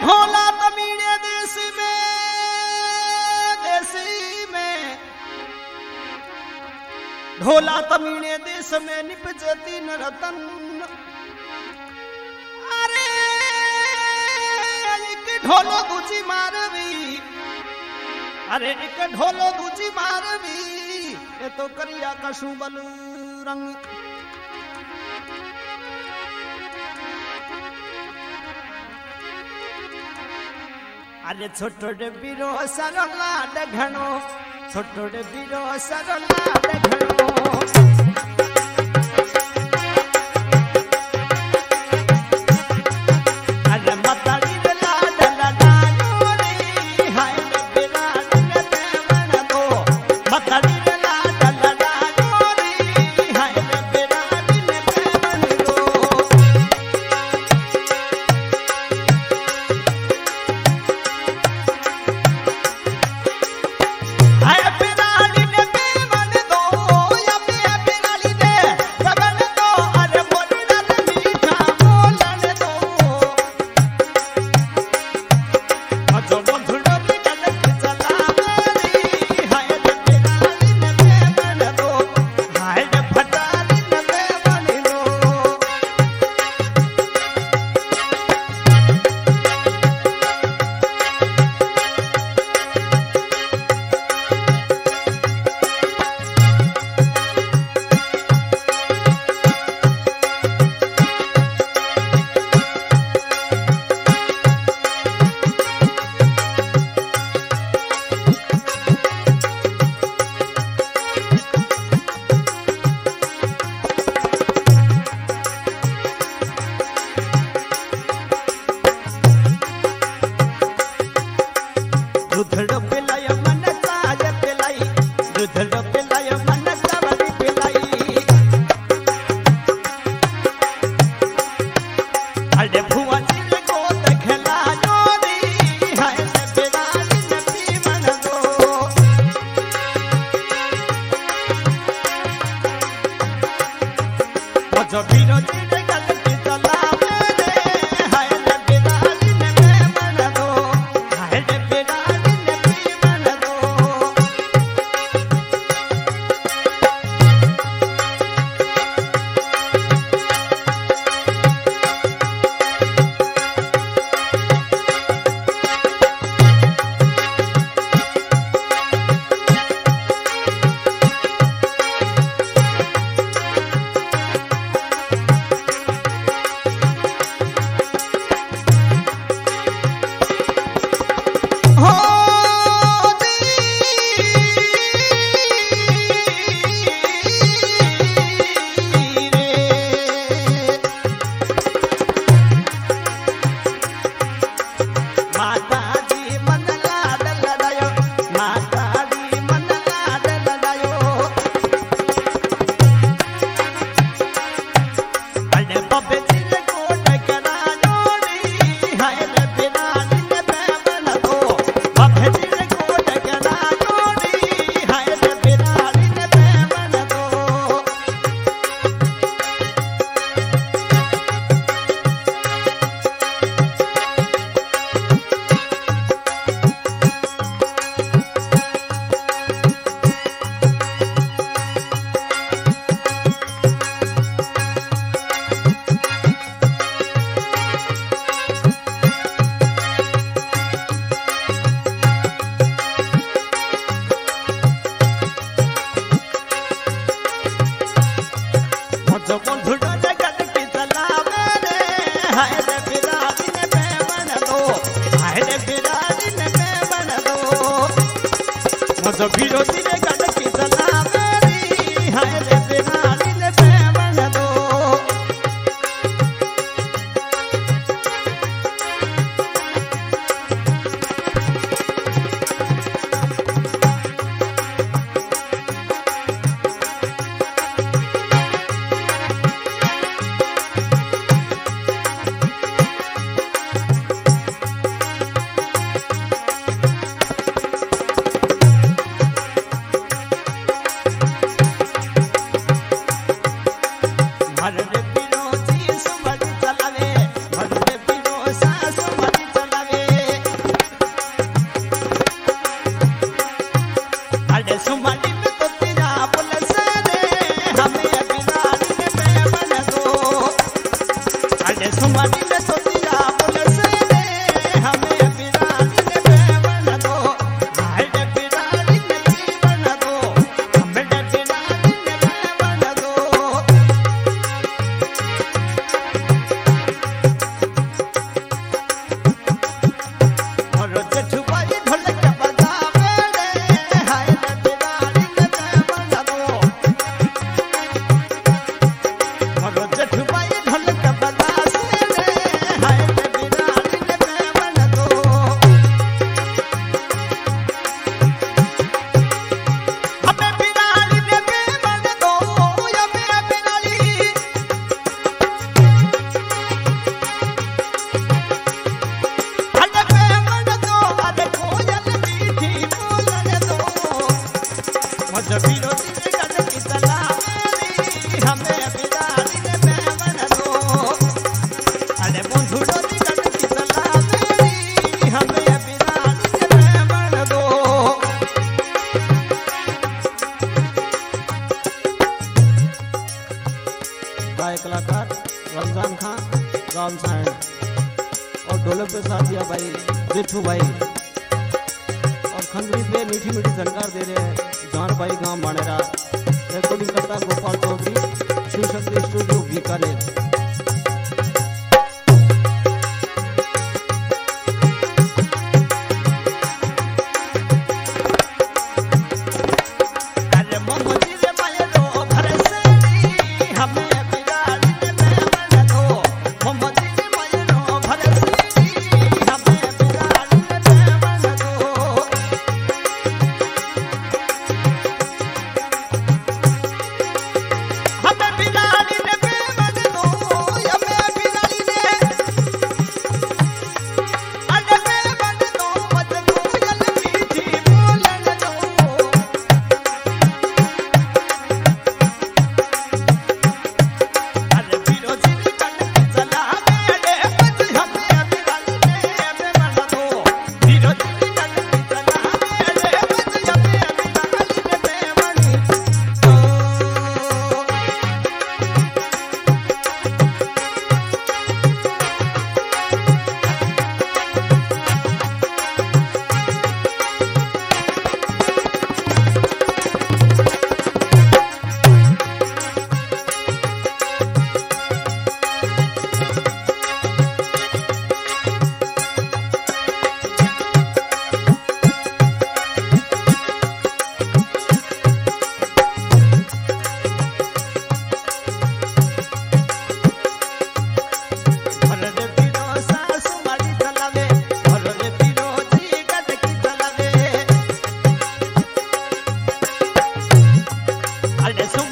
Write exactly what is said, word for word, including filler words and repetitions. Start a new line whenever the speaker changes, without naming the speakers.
ढोला तमीने देसी में देसी में ढोला तमीने देश में निपजती न रतन अरे एक ढोलो दूजी मारवी अरे एक ढोलो दूजी मारवी ये तो करिया कशु बल रंग अरे छोटो बीरो सरला डघणो छोटो बीरो सरला डघणो अरे मताड़ी लाड लडायो रे हाय बेरा ने देवन दो मताड़ी लाड लडायो रे हाय बेरा ने देवन दो जो विरोधी ने गल की सलाह मेरी हाय रे बिनाली ने पैमन दो कलाकार रमजान खां राम सायन और ढोलक पे साथ दिया भाई जिथू भाई और खंजरी पे मीठी मीठी झनकार दे रहे हैं जान भाई गांव बाणेरा। रिकॉर्डिंग करता गोपाल चौधरी शिव शक्ति स्टूडियो बीकानेर।
Al